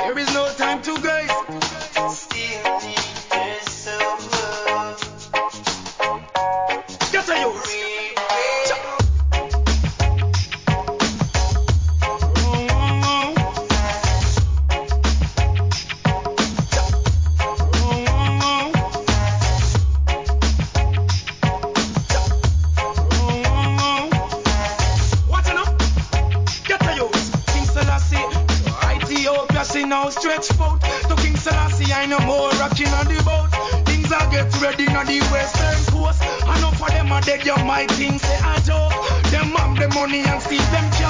There is no time to guys. Still need there's some love. Get a you. Now stretch out to King Selassie, I no more rocking on the boat. Things are get ready on the western coast. Enough of them are dead, you might think say a joke. Them have the money and see them